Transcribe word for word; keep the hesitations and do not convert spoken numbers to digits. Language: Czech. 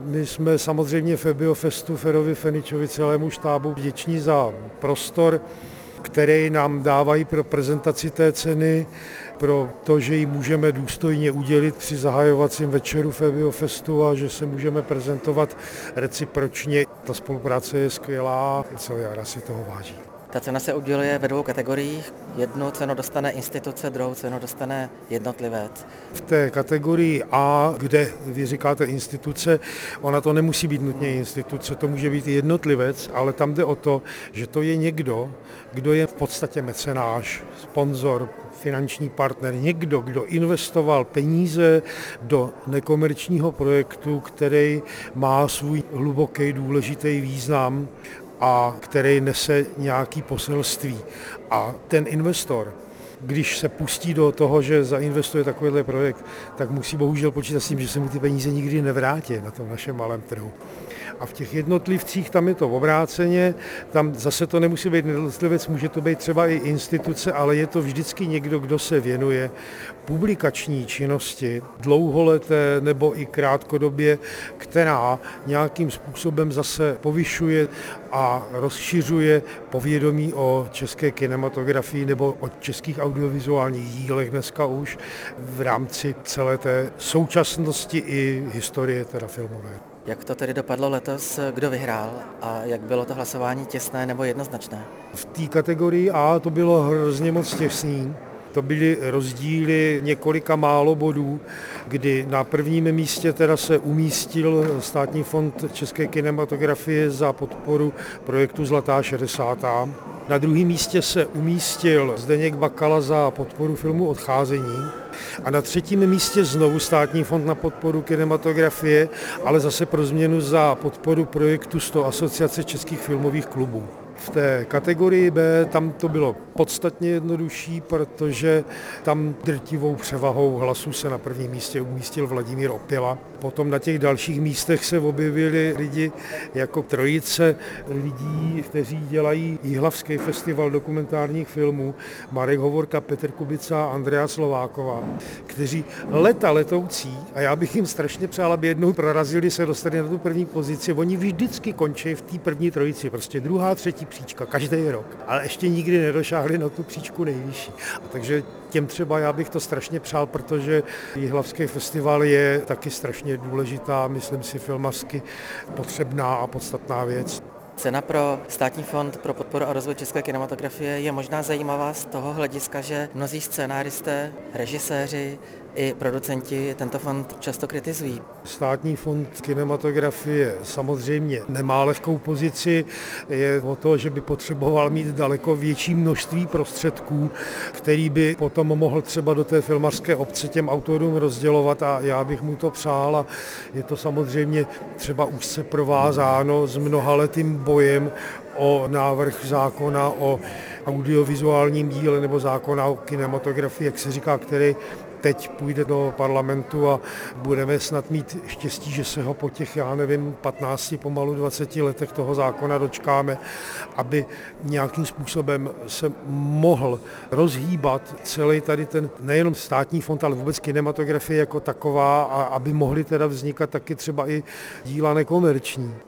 My jsme samozřejmě v Biofestu Ferovi Feničovi celému štábu vděční za prostor, který nám dávají pro prezentaci té ceny, pro to, že ji můžeme důstojně udělit při zahajovacím večeru v Biofestu a že se můžeme prezentovat recipročně. Ta spolupráce je skvělá, celý Jara si toho váží. Ta cena se uděluje ve dvou kategoriích. Jednu cenu dostane instituce, druhou cenu dostane jednotlivec. V té kategorii A, kde vy říkáte instituce, ona to nemusí být nutně instituce, to může být i jednotlivec, ale tam jde o to, že to je někdo, kdo je v podstatě mecenáš, sponzor, finanční partner, někdo, kdo investoval peníze do nekomerčního projektu, který má svůj hluboký, důležitý význam a který nese nějaký poselství. A ten investor, když se pustí do toho, že zainvestuje takovýhle projekt, tak musí bohužel počítat s tím, že se mu ty peníze nikdy nevrátí na tom našem malém trhu. A v těch jednotlivcích tam je to obráceně, tam zase to nemusí být jednotlivec, může to být třeba i instituce, ale je to vždycky někdo, kdo se věnuje publikační činnosti, dlouholeté nebo i krátkodobě, která nějakým způsobem zase povyšuje a rozšiřuje povědomí o české kinematografii nebo o českých audiovizuálních dílech dneska už v rámci celé té současnosti i historie teda filmové. Jak to tedy dopadlo letos, kdo vyhrál a jak bylo to hlasování těsné nebo jednoznačné? V té kategorii A to bylo hrozně moc těsný. To byly rozdíly několika málo bodů, kdy na prvním místě teda se umístil Státní fond české kinematografie za podporu projektu Zlatá šedesátá. Na druhém místě se umístil Zdeněk Bakala za podporu filmu Odcházení. A na třetím místě znovu Státní fond na podporu kinematografie, ale zase pro změnu za podporu projektu sto Asociace českých filmových klubů. V té kategorii B tam to bylo podstatně jednodušší, protože tam drtivou převahou hlasů se na prvním místě umístil Vladimír Opěla. Potom na těch dalších místech se objevili lidi jako trojice lidí, kteří dělají Jihlavský festival dokumentárních filmů, Marek Hovorka, Petr Kubica a Andrea Slováková, kteří leta letoucí, a já bych jim strašně přál, aby jednou prorazili, se dostali na tu první pozici, oni vždycky končí v té první trojici, prostě druhá, třetí příčka, každý rok, ale ještě nikdy nedošáhli na tu příčku nejvyšší. A takže těm třeba já bych to strašně přál, protože Jihlavský festival je taky strašně důležitá, myslím si, filmařsky potřebná a podstatná věc. Cena pro Státní fond pro podporu a rozvoj české kinematografie je možná zajímavá z toho hlediska, že mnozí scénáristé, režiséři i producenti tento fond často kritizují. Státní fond kinematografie samozřejmě nemá lehkou pozici, je o to, že by potřeboval mít daleko větší množství prostředků, který by potom mohl třeba do té filmařské obce těm autorům rozdělovat a já bych mu to přál a je to samozřejmě třeba úzce provázáno s mnohaletým bojem o návrh zákona o audiovizuálním díle nebo zákona o kinematografii, jak se říká, který teď půjde do parlamentu a budeme snad mít štěstí, že se ho po těch, já nevím, patnácti, pomalu dvaceti letech toho zákona dočkáme, aby nějakým způsobem se mohl rozhýbat celý tady ten nejenom Státní fond, ale vůbec kinematografie jako taková a aby mohly teda vznikat taky třeba i díla nekomerční.